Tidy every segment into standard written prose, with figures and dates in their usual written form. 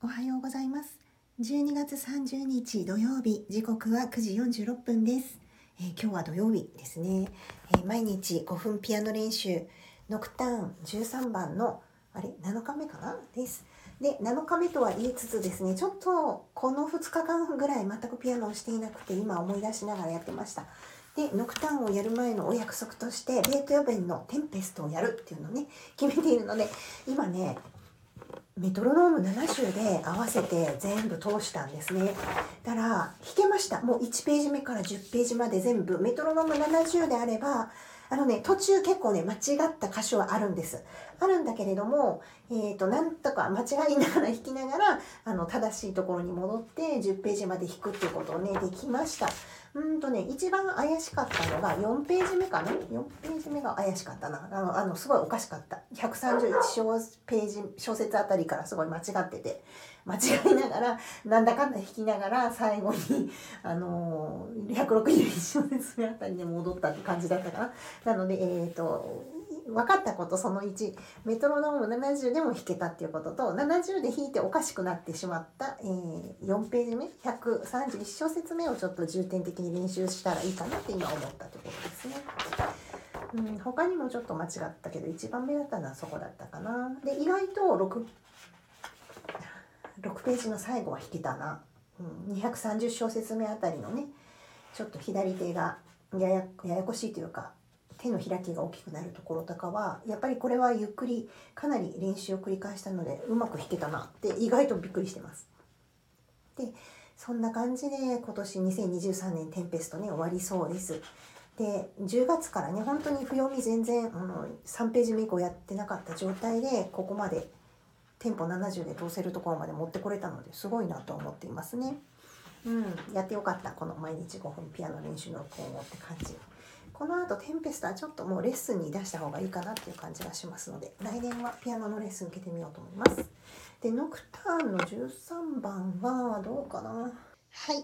おはようございます。12月30日土曜日、時刻は9時46分です。今日は土曜日ですね。毎日5分ピアノ練習、ノクターン13番の7日目かなです。で、7日目とは言いつつですね、ちょっとこの2日間ぐらい全くピアノをしていなくて、今思い出しながらやってました。で、ノクターンをやる前のお約束として、ベートーベンのテンペストをやるっていうのをね、決めているので、今ね、メトロノーム70で合わせて全部通したんですね。だから弾けました。もう1ページ目から10ページまで全部メトロノーム70であれば、途中結構ね、間違った箇所はあるんです。あるんだけれども、なんとか間違いながら弾きながら、正しいところに戻って10ページまで弾くっていうことをね、できました。一番怪しかったのが4ページ目かな ?4 ページ目が怪しかったな。すごいおかしかった。131小節あたりからすごい間違ってて、間違いながら、なんだかんだ弾きながら、最後に、161小節目あたりで戻ったって感じだったかな。なので、分かったことその1、メトロノーム70でも弾けたっていうことと、70で弾いておかしくなってしまった、4ページ目、131小節目をちょっと重点的に練習したらいいかなって今思ったところですね。他にもちょっと間違ったけど、一番目だったのはそこだったかな。で、意外と6ページの最後は弾けたな。230小節目あたりのね、ちょっと左手がややこしいというか、手の開きが大きくなるところとかはやっぱりこれはゆっくりかなり練習を繰り返したのでうまく弾けたなって意外とびっくりしてます。で、そんな感じで今年2023年テンペストね終わりそうです。で、10月からね本当に譜読み全然3ページ目以降やってなかった状態でここまでテンポ70で通せるところまで持ってこれたのですごいなと思っていますね。やってよかった。この毎日5分ピアノ練習の録音をって感じ。この後テンペストはちょっともうレッスンに出した方がいいかなっていう感じがしますので、来年はピアノのレッスン受けてみようと思います。で、ノクターンの13番はどうかな。はい、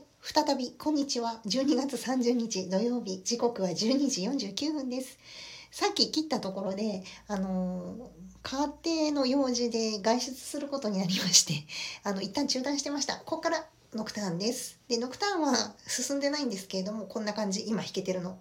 再びこんにちは。12月30日土曜日、時刻は12時49分です。さっき切ったところで、家庭の用事で外出することになりまして、一旦中断してました。ここからノクターンです。で、ノクターンは進んでないんですけれども、こんな感じ、今弾けてるの。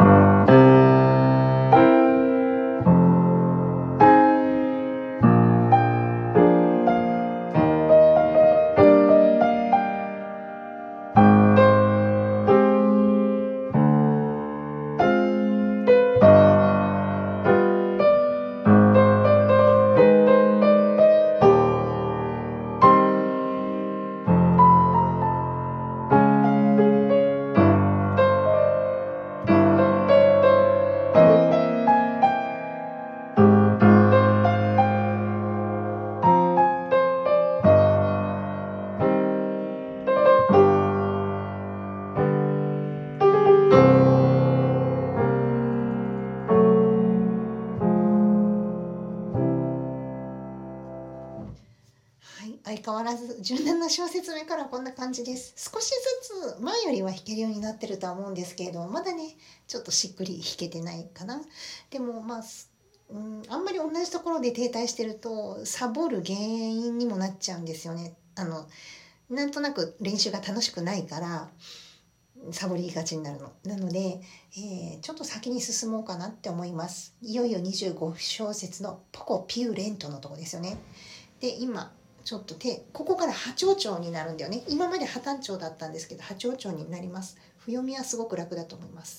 相変わらず17小節目からこんな感じです。少しずつ前よりは弾けるようになってるとは思うんですけれども、まだねちょっとしっくり弾けてないかな。でもあんまり同じところで停滞してるとサボる原因にもなっちゃうんですよね。なんとなく練習が楽しくないからサボりがちになるの。なので、ちょっと先に進もうかなって思います。いよいよ25小節のポコピューレントのとこですよね。で、今ちょっとここから波長調になるんだよね。今まで破単調だったんですけど波長調になります。譜読みはすごく楽だと思います。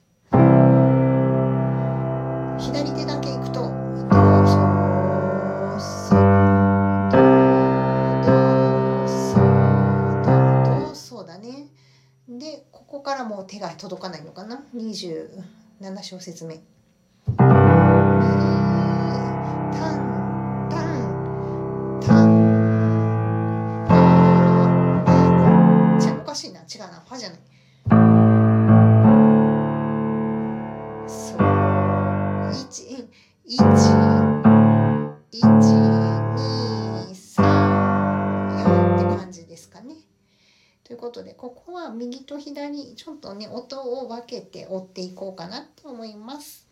左手だけいくとドソソドドソだね。で、ここからもう手が届かないのかな。27小節目。おかしいな、違うな、ファじゃない。そう、1、2、3、4って感じですかね。ということで、ここは右と左、ちょっとね、音を分けて折っていこうかなって思います。